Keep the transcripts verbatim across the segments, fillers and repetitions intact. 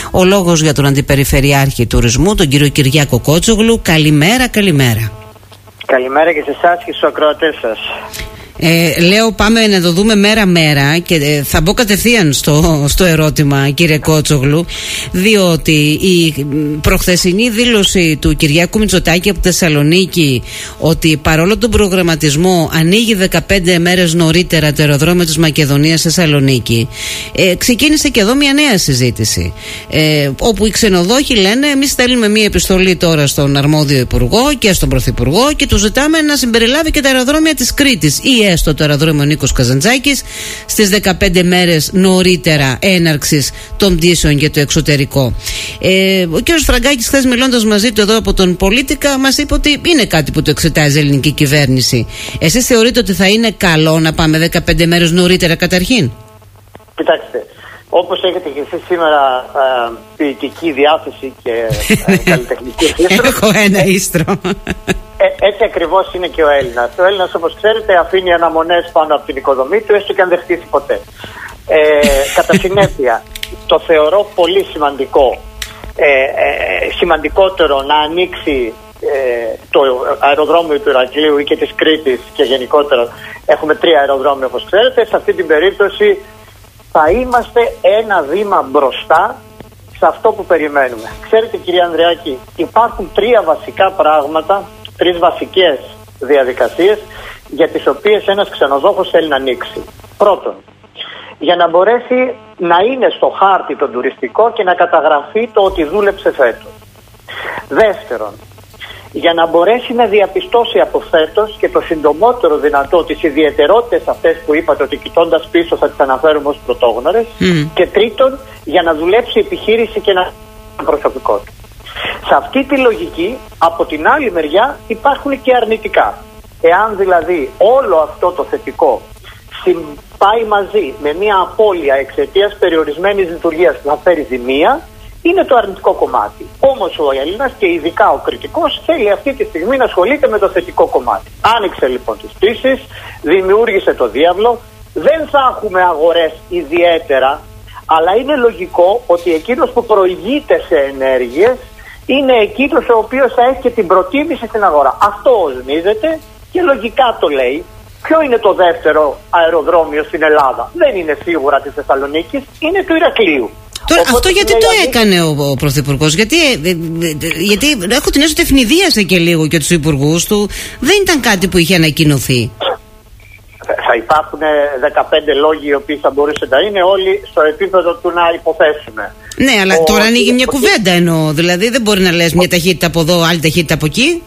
ο λόγος για τον Αντιπεριφερειάρχη Τουρισμού, τον κύριο Κυριάκο Κότσογλου. Καλημέρα, καλημέρα. Καλημέρα και σε εσάς και στους ακροατές σας. Ε, λέω πάμε να το δούμε μέρα-μέρα και ε, θα μπω κατευθείαν στο, στο ερώτημα, κύριε Κότσογλου, διότι η προχθεσινή δήλωση του Κυριάκου Μητσοτάκη από Θεσσαλονίκη ότι παρόλο τον προγραμματισμό ανοίγει δεκαπέντε μέρες νωρίτερα το αεροδρόμιο της Μακεδονίας στη Θεσσαλονίκη, ε, ξεκίνησε και εδώ μια νέα συζήτηση, ε, όπου οι ξενοδόχοι λένε εμείς στέλνουμε μια επιστολή τώρα στον αρμόδιο υπουργό και στον πρωθυπουργό και του ζητάμε να συμπεριλάβει και τα αεροδρόμια της Κρήτης ή έστω το αεροδρόμιο Νίκος Καζαντζάκης στις δεκαπέντε μέρες νωρίτερα έναρξης των πτήσεων για το εξωτερικό. Ε, ο κ. Φραγκάκης, χθες μιλώντας μαζί του εδώ από τον Πολίτικα, μας είπε ότι είναι κάτι που το εξετάζει η ελληνική κυβέρνηση. Εσείς θεωρείτε ότι θα είναι καλό να πάμε δεκαπέντε μέρες νωρίτερα καταρχήν? Κοιτάξτε, όπως έχετε και εσείς σήμερα ε, ποιητική διάθεση και ε, καλλιτεχνική ίστρο. Έχω ένα ίστρο. Ε, έτσι ακριβώς είναι και ο Έλληνας. Ο Έλληνας, όπως ξέρετε, αφήνει αναμονές πάνω από την οικοδομή του, έστω και αν δεν χτίσει ποτέ. Ε, κατά συνέπεια, το θεωρώ πολύ σημαντικό, ε, ε, σημαντικότερο να ανοίξει ε, το αεροδρόμιο του Ηρακλείου ή και της Κρήτης και γενικότερα έχουμε τρία αεροδρόμια, όπως ξέρετε. Σε αυτή την περίπτωση θα είμαστε ένα βήμα μπροστά σε αυτό που περιμένουμε. Ξέρετε, κύριε Ανδρεάκη, υπάρχουν τρία βασικά πράγματα, τρεις βασικές διαδικασίες για τις οποίες ένας ξενοδόχος θέλει να ανοίξει. Πρώτον, για να μπορέσει να είναι στο χάρτη το τουριστικό και να καταγραφεί το ότι δούλεψε φέτος. Δεύτερον, για να μπορέσει να διαπιστώσει από φέτος και το συντομότερο δυνατό τις ιδιαιτερότητες αυτές που είπατε, ότι κοιτώντας πίσω θα τις αναφέρουμε ως πρωτόγνωρες. Mm. Και τρίτον, για να δουλέψει η επιχείρηση και να προσωπικό του. Σε αυτή τη λογική, από την άλλη μεριά υπάρχουν και αρνητικά. Εάν δηλαδή όλο αυτό το θετικό πάει μαζί με μια απώλεια εξαιτίας περιορισμένης λειτουργίας που θα φέρει ζημία, είναι το αρνητικό κομμάτι. Όμως ο Έλληνας και ειδικά ο κριτικός θέλει αυτή τη στιγμή να ασχολείται με το θετικό κομμάτι. Άνοιξε λοιπόν τις πτήσεις, δημιούργησε το διάβλο, δεν θα έχουμε αγορές ιδιαίτερα, αλλά είναι λογικό ότι εκείνος που προηγείται σε ενέργειες είναι εκείνος ο οποίος θα έχει και την προτίμηση στην αγορά. Αυτό οσμίζεται και λογικά το λέει. Ποιο είναι το δεύτερο αεροδρόμιο στην Ελλάδα? Δεν είναι σίγουρα της Θεσσαλονίκης, είναι του Ηρακλείου. Τώρα, αυτό γιατί το έκανε ο, ο Πρωθυπουργός? Γιατί, ε, ε, γιατί έχω την αίσθηση ότι ευνηδίασε και λίγο και τους υπουργούς του. Δεν ήταν κάτι που είχε ανακοινωθεί. Θα υπάρχουν δεκαπέντε λόγοι οι οποίοι θα μπορούσαν να είναι όλοι στο επίπεδο του να υποθέσουμε. Ναι, αλλά ο... τώρα ανοίγει μια κουβέντα εννοώ. Δηλαδή δεν μπορεί να λες μια ταχύτητα από εδώ, άλλη ταχύτητα από εκεί.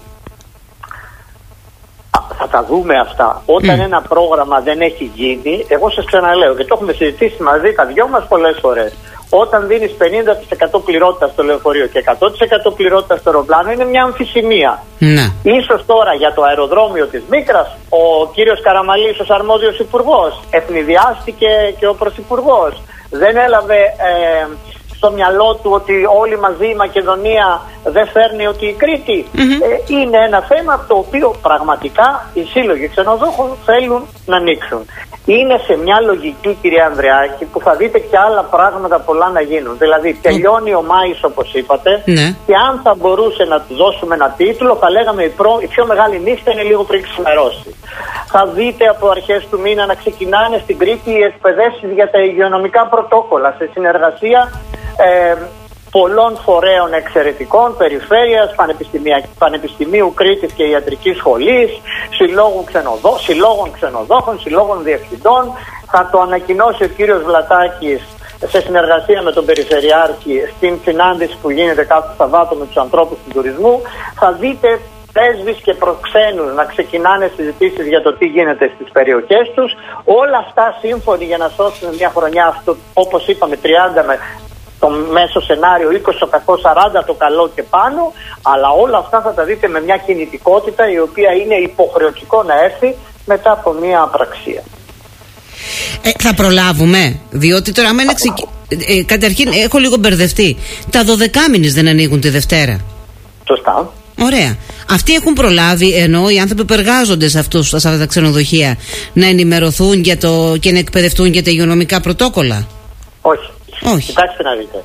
Θα τα δούμε αυτά. Όταν mm. ένα πρόγραμμα δεν έχει γίνει, εγώ σας ξαναλέω και το έχουμε συζητήσει μαζί τα δυο μας πολλές φορές. Όταν δίνεις πενήντα τοις εκατό πληρότητα στο λεωφορείο και εκατό τοις εκατό πληρότητα στο αεροπλάνο, είναι μια αμφισημία. Ναι. Ίσως τώρα για το αεροδρόμιο της Μίκρας, ο κύριος Καραμαλής, ως αρμόδιος υπουργός, ευνηδιάστηκε και ο πρωθυπουργός. Δεν έλαβε ε, στο μυαλό του ότι όλοι μαζί η Μακεδονία δεν φέρνει ότι η Κρήτη. Mm-hmm. Ε, είναι ένα θέμα το οποίο πραγματικά οι σύλλογοι ξενοδόχων θέλουν να ανοίξουν. Είναι σε μια λογική, κυρία Ανδρεάκη, που θα δείτε και άλλα πράγματα πολλά να γίνουν. Δηλαδή, τελειώνει ο Μάης, όπως είπατε, ναι. Και αν θα μπορούσε να του δώσουμε ένα τίτλο, θα λέγαμε η, προ... η πιο μεγάλη νύχτα είναι λίγο πριν ξημερώσει. Θα δείτε από αρχές του μήνα να ξεκινάνε στην Κρήτη οι εκπαιδεύσεις για τα υγειονομικά πρωτόκολλα σε συνεργασία ε, πολλών φορέων εξαιρετικών, περιφέρειας, Πανεπιστημίου Κρήτης και Ιατρικής Σχολής, συλλόγων, ξενοδό, συλλόγων ξενοδόχων, συλλόγων διευθυντών. Θα το ανακοινώσει ο κύριος Βλατάκης σε συνεργασία με τον Περιφερειάρχη στην συνάντηση που γίνεται κάθε Σαββάτο με τους ανθρώπους του τουρισμού. Θα δείτε πρέσβεις και προξένους να ξεκινάνε συζητήσεις για το τι γίνεται στις περιοχές τους. Όλα αυτά σύμφωνοι για να σώσουν μια χρονιά, αυτό, όπως είπαμε, τριάντα με το μέσο σενάριο, είκοσι το κακό, σαράντα το καλό και πάνω, αλλά όλα αυτά θα τα δείτε με μια κινητικότητα η οποία είναι υποχρεωτικό να έρθει μετά από μια απραξία. Ε, θα προλάβουμε, διότι τώρα άμα είναι ξεκι... ε, καταρχήν έχω λίγο μπερδευτεί. Τα δωδεκάμηνες δεν ανοίγουν τη Δευτέρα. Σωστά. Ωραία. Αυτοί έχουν προλάβει, ενώ οι άνθρωποι που εργάζονται σε, αυτούς, σε αυτά τα ξενοδοχεία, να ενημερωθούν για το, και να εκπαιδευτούν για τα υγειονομικά πρωτόκολλα? Όχι. Όχι. Κοιτάξτε να δείτε.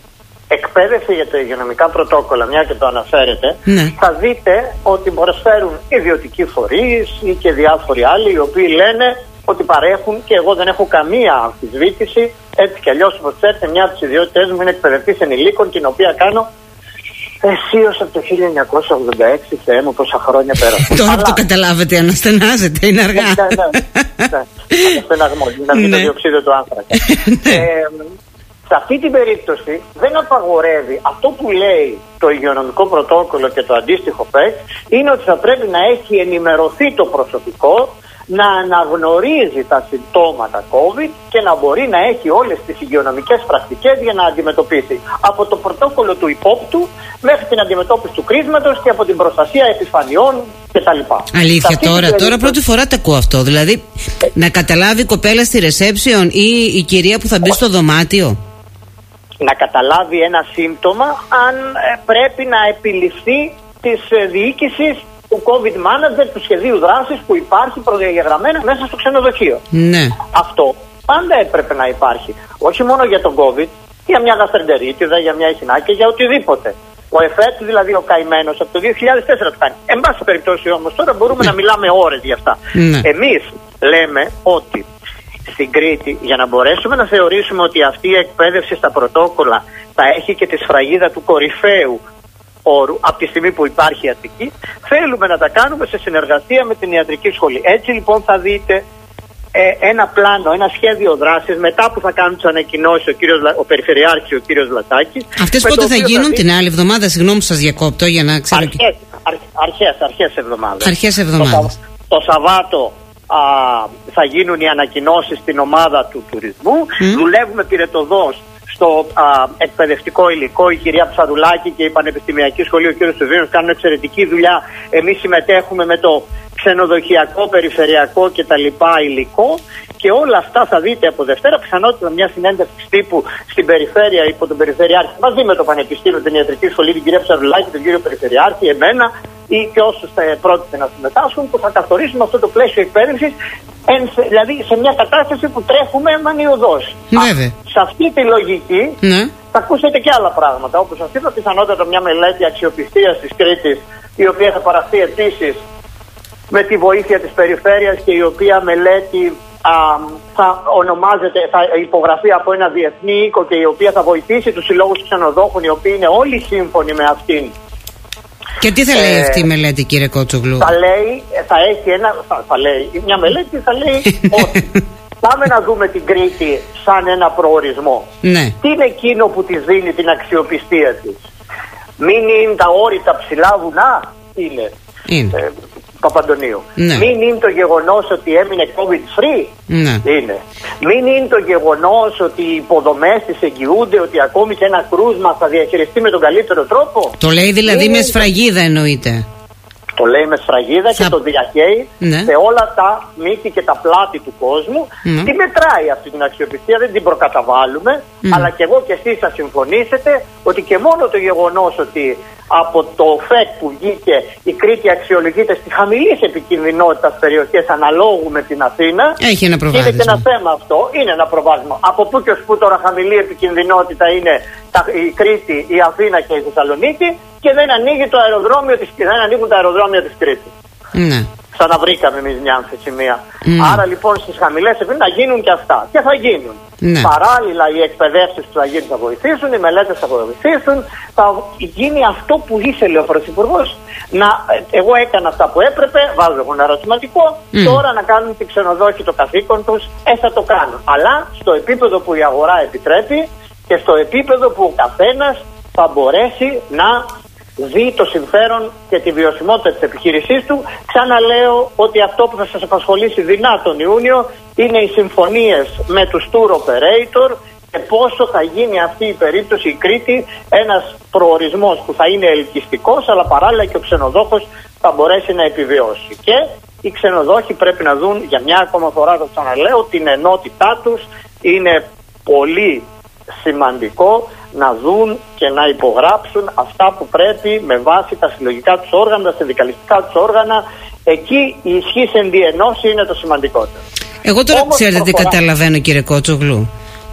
εκπαίδευση για τα υγειονομικά πρωτόκολλα, μια και το αναφέρετε, ναι. θα δείτε ότι προσφέρουν ιδιωτικοί φορείς ή και διάφοροι άλλοι οι οποίοι λένε ότι παρέχουν, και εγώ δεν έχω καμία αμφισβήτηση, έτσι κι αλλιώς, όπως ξέρετε, μια από τις ιδιότητες μου είναι εκπαιδευτής ενηλίκων, την οποία κάνω αισίως από το χίλια εννιακόσια ογδόντα έξι, Θεέ μου, πόσα χρόνια πέρασαν. Τώρα που το καταλάβετε, αναστενάζετε, είναι αργά. Ναι, ναι, αναστεναγμός, είναι αυτό το διοξείδιο του άνθρακα. Σε αυτή την περίπτωση δεν απαγορεύει. Αυτό που λέει το υγειονομικό πρωτόκολλο και το αντίστοιχο ΠΕΚ είναι ότι θα πρέπει να έχει ενημερωθεί το προσωπικό, να αναγνωρίζει τα συμπτώματα COVID και να μπορεί να έχει όλες τις υγειονομικές πρακτικές για να αντιμετωπίσει από το πρωτόκολλο του υπόπτου μέχρι την αντιμετώπιση του κρίσματος και από την προστασία επιφανειών κτλ. Αλήθεια τώρα, δηλαδή, τώρα πρώτη φορά το ακούω αυτό. Δηλαδή ε, να καταλάβει η κοπέλα στη reception ή η κυρία που θα μπει στο δωμάτιο. Να καταλάβει ένα σύμπτωμα αν ε, πρέπει να επιληφθεί της ε, διοίκησης του COVID Manager, του σχεδίου δράσης που υπάρχει προδιαγεγραμμένα μέσα στο ξενοδοχείο. Ναι. Αυτό πάντα έπρεπε να υπάρχει. Όχι μόνο για τον COVID, για μια γαστρεντερίτιδα, για μια ειχνάκια, για οτιδήποτε. Ο ΕΦΕΤ, δηλαδή ο καημένος, από το δύο χιλιάδες τέσσερα το κάνει. Εν πάση περιπτώσει όμως τώρα μπορούμε ναι. να μιλάμε ώρες για αυτά. Ναι. Εμείς λέμε ότι στην Κρήτη, για να μπορέσουμε να θεωρήσουμε ότι αυτή η εκπαίδευση στα πρωτόκολλα θα έχει και τη σφραγίδα του κορυφαίου όρου από τη στιγμή που υπάρχει η Αττική, θέλουμε να τα κάνουμε σε συνεργασία με την ιατρική σχολή. Έτσι λοιπόν θα δείτε ε, ένα πλάνο, ένα σχέδιο δράσης μετά που θα κάνουν τις ανακοινώσεις ο, κύριος, ο Περιφερειάρχης, ο κύριος Λατάκης. Αυτές πότε θα γίνουν, θα την άλλη εβδομάδα? Συγγνώμη που σας διακόπτω για να ξέρω. Αρχές, αρχές, αρχές εβδομάδας. Αρχές εβδομάδας. Το, το Σαββάτο α, θα γίνουν οι ανακοινώσεις στην ομάδα του τουρισμού. Mm. Δουλεύουμε πυρετοδός στο α, εκπαιδευτικό υλικό. Η κυρία Ψαρουλάκη και η Πανεπιστημιακή Σχολή, ο κύριος Σουβίνος, κάνουν εξαιρετική δουλειά. Εμείς συμμετέχουμε με το ξενοδοχειακό, περιφερειακό κτλ. Υλικό, και όλα αυτά θα δείτε από Δευτέρα. Πιθανότητα μια συνέντευξη τύπου στην περιφέρεια υπό τον Περιφερειάρχη, μαζί με το Πανεπιστήμιο, την Ιατρική Σχολή, την κυρία Ψαρουλάκη, τον κύριο Περιφερειάρχη, εμένα ή και όσους θα πρόκειται να συμμετάσχουν, που θα καθορίσουμε αυτό το πλαίσιο εκπαίδευσης, δηλαδή σε μια κατάσταση που τρέχουμε μανιωδώς. Σε αυτή τη λογική ναι. θα ακούσετε και άλλα πράγματα. Όπως σας είπα, πιθανότατα μια μελέτη αξιοπιστίας της Κρήτης, η οποία θα παραχθεί επίσης με τη βοήθεια της περιφέρειας και η οποία μελέτη α, θα ονομάζεται, θα υπογραφεί από ένα διεθνή οίκο και η οποία θα βοηθήσει τους συλλόγους ξενοδόχων, οι οποίοι είναι όλοι σύμφωνοι με αυτήν. Και τι θα λέει ε, αυτή η μελέτη, κύριε Κότσογλου? Θα λέει, θα έχει ένα, θα, θα λέει, μια μελέτη θα λέει ότι πάμε να δούμε την Κρήτη σαν ένα προορισμό. Ναι. Τι είναι εκείνο που της δίνει την αξιοπιστία της? Μην είναι τα όρητα ψηλά βουνά, είναι. είναι. Ε, Παπαντονίου. Ναι. Μην είναι το γεγονός ότι έμεινε COVID free. Ναι. Είναι. Μην είναι το γεγονός ότι οι υποδομές της εγγυούνται, ότι ακόμη και ένα κρούσμα θα διαχειριστεί με τον καλύτερο τρόπο. Το λέει δηλαδή Μην με σφραγίδα εννοείται. Το λέει με σφραγίδα θα... και το διαχέει ναι. σε όλα τα μύθη και τα πλάτη του κόσμου. Ναι. Τι μετράει αυτή την αξιοπιστία, δεν την προκαταβάλουμε, ναι. αλλά και εγώ και εσείς θα συμφωνήσετε ότι και μόνο το γεγονός ότι από το ΦΕΚ που βγήκε η Κρήτη αξιολογείται στη χαμηλής επικινδυνότητας περιοχές αναλόγου με την Αθήνα. Έχει ένα προβάδισμα. Είναι και ένα θέμα αυτό, είναι ένα προβάδισμα. Από πού και ως πού τώρα χαμηλή επικινδυνότητα είναι τα, η Κρήτη, η Αθήνα και η Θεσσαλονίκη, και δεν ανοίγει το αεροδρόμιο της, δεν ανοίγουν τα αεροδρόμια της Κρήτης. Ναι. Ξαναβρήκαμε εμείς μια αμφισημία. Mm. Άρα λοιπόν στις χαμηλές επίπεδες να γίνουν και αυτά. Και θα γίνουν. Ναι. Παράλληλα οι εκπαιδεύσεις που θα γίνουν θα βοηθήσουν, οι μελέτες θα βοηθήσουν. Θα γίνει αυτό που ήθελε ο Πρωθυπουργός. Να, εγώ έκανα αυτά που έπρεπε, βάζω εγώ ένα ερωτηματικό. Mm. Τώρα να κάνουν οι ξενοδόχοι το καθήκον τους, ε, θα το κάνουν. Αλλά στο επίπεδο που η αγορά επιτρέπει και στο επίπεδο που ο καθένας θα μπορέσει να δει το συμφέρον και τη βιωσιμότητα της επιχείρησής του. Ξαναλέω ότι αυτό που θα σας απασχολήσει δεινά τον Ιούνιο είναι οι συμφωνίες με τους tour operator και πόσο θα γίνει αυτή η περίπτωση η Κρήτη ένας προορισμός που θα είναι ελκυστικός, αλλά παράλληλα και ο ξενοδόχος θα μπορέσει να επιβιώσει. Και οι ξενοδόχοι πρέπει να δουν για μια ακόμα φορά, το ξαναλέω, την ενότητά τους. Είναι πολύ σημαντικό να δουν και να υπογράψουν αυτά που πρέπει με βάση τα συλλογικά τους όργανα, τα συνδικαλιστικά τους όργανα. Εκεί η ισχύς εν διενώση είναι το σημαντικότερο. Εγώ τώρα ξέρετε τι καταλαβαίνω, κύριε Κότσογλου.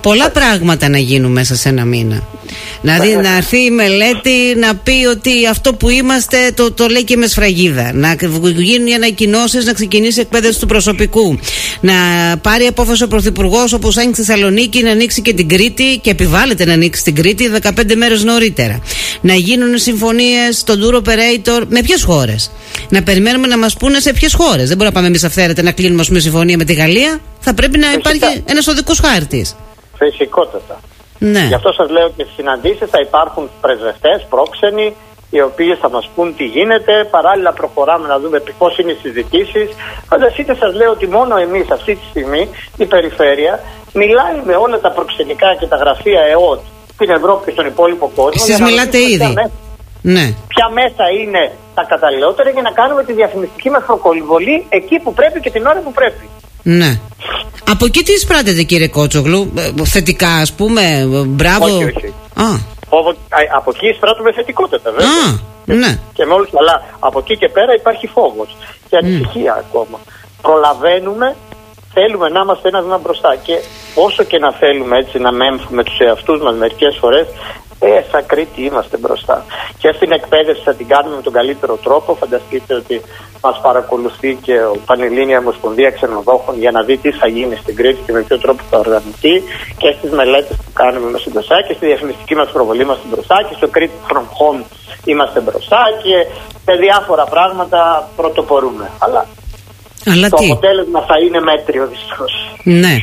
πολλά πράγματα να γίνουν μέσα σε ένα μήνα. Δηλαδή να έρθει η μελέτη να πει ότι αυτό που είμαστε το, το λέει και με σφραγίδα. Να γίνουν οι ανακοινώσεις, να ξεκινήσει η εκπαίδευση του προσωπικού. Να πάρει απόφαση ο Πρωθυπουργός, όπως άνοιξε στη Θεσσαλονίκη, να ανοίξει και την Κρήτη και επιβάλλεται να ανοίξει την Κρήτη δεκαπέντε μέρες νωρίτερα. Να γίνουν συμφωνίες στον tour operator με ποιες χώρες. Να περιμένουμε να μας πούνε σε ποιες χώρες. Δεν μπορούμε να πάμε εμείς αυθαίρετα να κλείνουμε ας πούμε, συμφωνία με τη Γαλλία. Θα πρέπει να Φυσικά. υπάρχει ένας οδικός χάρτης. Φυσικότατα. Ναι. Γι' αυτό σας λέω και στις συναντήσεις θα υπάρχουν πρεσβευτές, πρόξενοι, οι οποίοι θα μας πούν τι γίνεται. Παράλληλα προχωράμε να δούμε πώς είναι οι συζητήσεις. Φανταστείτε, σας λέω ότι μόνο εμείς αυτή τη στιγμή η περιφέρεια μιλάει με όλα τα προξενικά και τα γραφεία ΕΟΤ στην Ευρώπη και στον υπόλοιπο κόσμο. Εσείς μιλάτε ήδη. Ποια μέσα, ναι. ποια μέσα είναι τα καταλληλότερα για να κάνουμε τη διαφημιστική μας προκολυμβολή εκεί που πρέπει και την ώρα που πρέπει. Ναι. Από εκεί τι εισπράτετε, κύριε Κότσογλου, θετικά ας πούμε, μπράβο. Όχι, όχι. Α. Από εκεί εισπράττουμε θετικότητα, βέβαια. Α, και, ναι. και με όλους, αλλά από εκεί και πέρα υπάρχει φόβος και ανησυχία mm. ακόμα. Προλαβαίνουμε, θέλουμε να είμαστε ένα βήμα μπροστά και όσο και να θέλουμε έτσι να μέμφουμε τους εαυτούς μας μερικές φορές, ε, στα Κρήτη είμαστε μπροστά. Και στην εκπαίδευση θα την κάνουμε με τον καλύτερο τρόπο. Φανταστείτε ότι μας παρακολουθεί και ο Πανελλήνια Ομοσπονδία Ξενοδόχων για να δει τι θα γίνει στην Κρήτη και με ποιο τρόπο θα οργανωθεί, και στις μελέτες που κάνουμε μέσα μπροστά και στη διαφημιστική μας προβολή είμαστε μπροστά και στο Crete from Home είμαστε μπροστά και σε διάφορα πράγματα πρωτοπορούμε. Αλλά Αλλά το τι? αποτέλεσμα θα είναι μέτριο δυστυχώς. Ναι.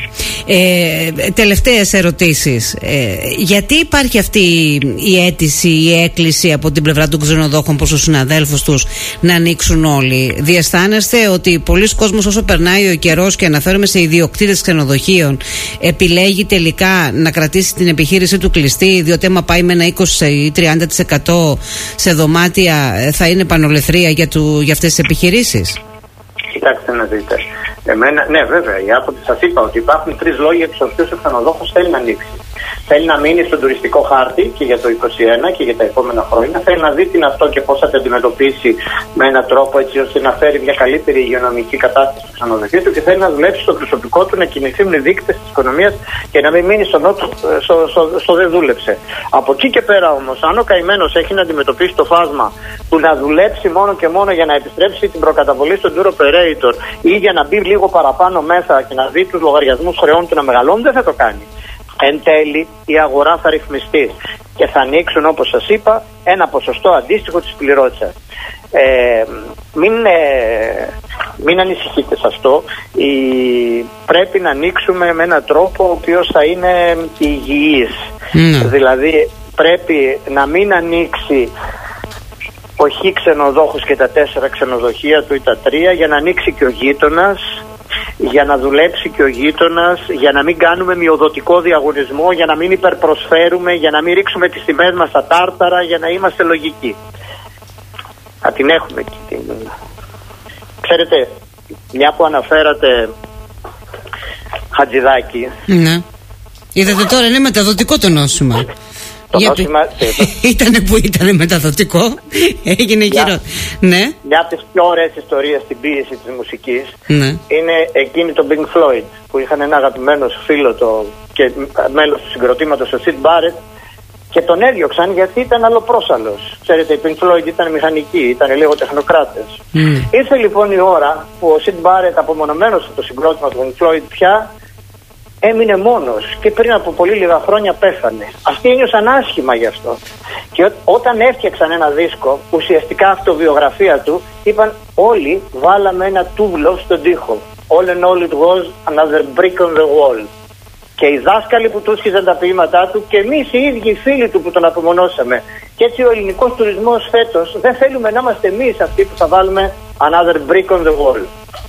Ε, τελευταίες ερωτήσεις. Ε, γιατί υπάρχει αυτή η αίτηση, η έκκληση από την πλευρά των ξενοδόχων προς τους συναδέλφους τους να ανοίξουν όλοι? Διαισθάνεστε ότι πολλοί κόσμος όσο περνάει ο καιρός, και αναφέρομαι σε ιδιοκτήτες ξενοδοχείων, επιλέγει τελικά να κρατήσει την επιχείρηση του κλειστή, διότι άμα πάει με ένα είκοσι ή τριάντα τοις εκατό σε δωμάτια θα είναι πανολεθρία για, του, για αυτές τις επιχειρήσεις? Κοιτάξτε να δείτε. Εμένα, ναι, βέβαια, η άποψη, σας είπα ότι υπάρχουν τρεις λόγοι για τους οποίους ο ξενοδόχος θέλει να ανοίξει. Θέλει να μείνει στον τουριστικό χάρτη και για το είκοσι ένα και για τα επόμενα χρόνια. Θέλει να δει τι είναι αυτό και πώς θα το αντιμετωπίσει με έναν τρόπο έτσι ώστε να φέρει μια καλύτερη υγειονομική κατάσταση στο ξενοδοχείο του, και θέλει να δουλέψει στο προσωπικό του, να κινηθούν οι δείκτες της οικονομίας και να μην μείνει στο, νότο, στο, στο, στο δεν δούλεψε. Από εκεί και πέρα όμως, αν ο καημένος έχει να αντιμετωπίσει το φάσμα του να δουλέψει μόνο και μόνο για να επιστρέψει την προκαταβολή στον tour operator ή για να μπει λίγο παραπάνω μέσα και να δει τους λογαριασμούς χρεών του να μεγαλώνουν, δεν θα το κάνει. Εν τέλει η αγορά θα ρυθμιστεί και θα ανοίξουν, όπως σας είπα, ένα ποσοστό αντίστοιχο της πληρότητας. Ε, μην, ε, μην ανησυχείτε σε αυτό. Η, πρέπει να ανοίξουμε με έναν τρόπο ο οποίος θα είναι υγιής. Mm. Δηλαδή πρέπει να μην ανοίξει ο χ ξενοδόχος και τα τέσσερα ξενοδοχεία του ή τα τρία, για να ανοίξει και ο γείτονας, για να δουλέψει και ο γείτονας, για να μην κάνουμε μειοδοτικό διαγωνισμό, για να μην υπερπροσφέρουμε, για να μην ρίξουμε τις τιμές μας στα τάρταρα, για να είμαστε λογικοί. Θα την έχουμε εκεί την... Ξέρετε, μια που αναφέρατε Χατζηδάκη. Ναι. Είδατε τώρα, είναι μεταδοτικό το νόσημα. Το Γιατί... νόσημα... ήτανε που ήτανε μεταδοτικό. Έγινε γύρω. Ναι. Μια από τις πιο ωραίες ιστορίες στην πίεση της μουσικής, ναι, είναι εκείνη το Pink Floyd, που είχαν ένα αγαπημένο φίλο το... και μέλος του συγκροτήματος, ο Σιντ Μπάρετ, και τον έδιωξαν γιατί ήταν αλλοπρόσαλλος. Ξέρετε, οι Pink Floyd ήταν μηχανικοί, ήταν λίγο τεχνοκράτες. Mm. Ήρθε λοιπόν η ώρα που ο Σιντ Μπάρετ, απομονωμένος από το συγκρότημα του Pink Floyd πια, έμεινε μόνος και πριν από πολύ λίγα χρόνια πέθανε. Αυτοί ένιωσαν άσχημα γι' αυτό. Και ό, όταν έφτιαξαν ένα δίσκο, ουσιαστικά αυτοβιογραφία του, είπαν όλοι βάλαμε ένα τούβλο στον τοίχο. All in all it was another brick on the wall. Και οι δάσκαλοι που του σχίζαν τα ποίηματά του και εμείς οι ίδιοι οι φίλοι του που τον απομονώσαμε. Και έτσι ο ελληνικός τουρισμός φέτος δεν θέλουμε να είμαστε εμείς αυτοί που θα βάλουμε another brick on the wall.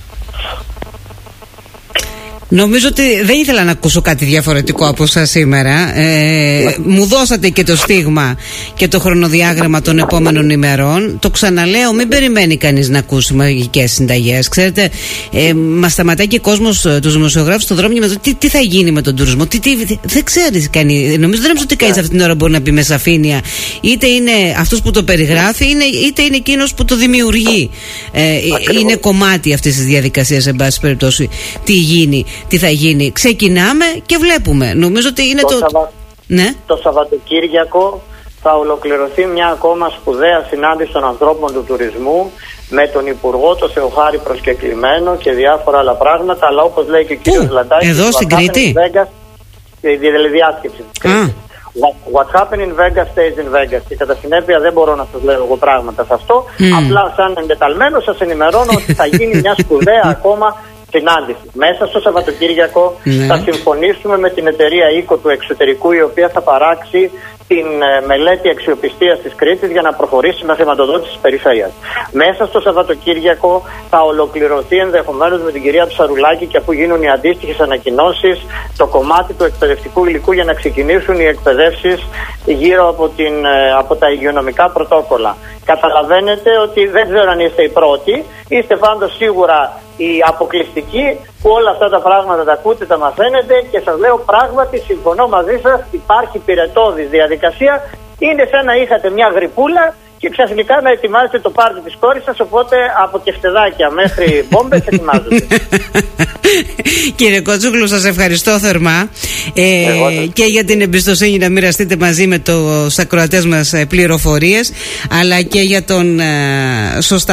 Νομίζω ότι δεν ήθελα να ακούσω κάτι διαφορετικό από σας σήμερα. Ε, μου δώσατε και το στίγμα και το χρονοδιάγραμμα των επόμενων ημερών. Το ξαναλέω, μην περιμένει κανείς να ακούσει μαγικές συνταγές. Ξέρετε, ε, μας σταματάει και ο κόσμος, τους δημοσιογράφους στον δρόμο, και μας λέει τι, τι θα γίνει με τον τουρισμό. Τι, τι, τι, δεν ξέρεις κανείς. Νομίζω δεν νομίζω ότι κανείς αυτή την ώρα μπορεί να πει με σαφήνεια. Είτε είναι αυτός που το περιγράφει, είναι, είτε είναι εκείνος που το δημιουργεί. Ε, είναι κομμάτι αυτής της διαδικασίας, εν πάση περιπτώσει, τι γίνει. τι θα γίνει. Ξεκινάμε και βλέπουμε. Νομίζω ότι είναι το... το... Σαββα... Ναι. Το Σαββατοκύριακο θα ολοκληρωθεί μια ακόμα σπουδαία συνάντηση των ανθρώπων του τουρισμού με τον Υπουργό, τον Θεοχάρη προσκεκλημένο και διάφορα άλλα πράγματα. Αλλά όπως λέει και ο κύριος Λαντάκης, εδώ στην Κρήτη, η διάσκεψη της Κρήτης. What, what happened in Vegas stays in Vegas. Και κατά συνέπεια δεν μπορώ να σας λέω εγώ πράγματα σε αυτό. Mm. Απλά σαν εντεταλμένο σας ενημερώνω ότι θα γίνει μια σπουδαία ακόμα συνάντηση. Μέσα στο Σαββατοκύριακο mm. θα συμφωνήσουμε με την εταιρεία οίκο του εξωτερικού, η οποία θα παράξει την ε, μελέτη αξιοπιστίας της Κρήτης για να προχωρήσει με χρηματοδότηση της περιφέρειας. Μέσα στο Σαββατοκύριακο θα ολοκληρωθεί ενδεχομένως με την κυρία Ψαρουλάκη, και αφού γίνουν οι αντίστοιχες ανακοινώσεις, το κομμάτι του εκπαιδευτικού υλικού για να ξεκινήσουν οι εκπαιδεύσεις γύρω από, την, ε, από τα υγειονομικά πρωτόκολλα. Καταλαβαίνετε ότι δεν ξέρω αν είστε οι πρώτοι, είστε πάντως σίγουρα οι αποκλειστικοί που όλα αυτά τα πράγματα τα ακούτε, τα μαθαίνετε, και σας λέω πράγματι συμφωνώ μαζί σας, υπάρχει πυρετώδης διαδικασία. Είναι σαν να είχατε μια γρυπούλα και ξαφνικά να ετοιμάζετε το πάρτι της κόρης σας, οπότε από κεφτεδάκια μέχρι μπόμπες ετοιμάζονται. Κύριε Κότσογλου, σας ευχαριστώ θερμά ε, και για την εμπιστοσύνη να μοιραστείτε μαζί με τους ακροατές μας πληροφορίες, αλλά και για τον ε, σωστά